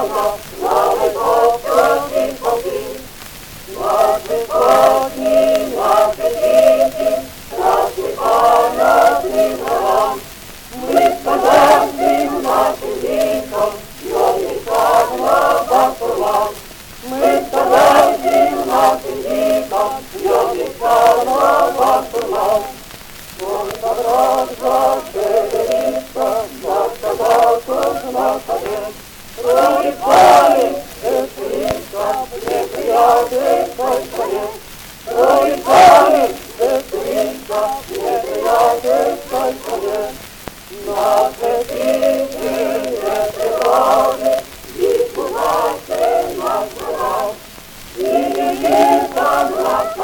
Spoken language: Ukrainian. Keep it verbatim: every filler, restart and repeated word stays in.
слава, слава Господи, Богів. Наші кожні, наші діти, наші пам'ятні ворам. Ми сказали нашим дітям, його слава Богу. Ми сказали нашим дітям, його слава Богу. Он собрался шевелиться, сказал, что находит. Пролетали, эстричка, неприятный человек. Пролетали, эстричка, неприятный человек. Наши птицы, природы, и куда ты нас брал, и не там нас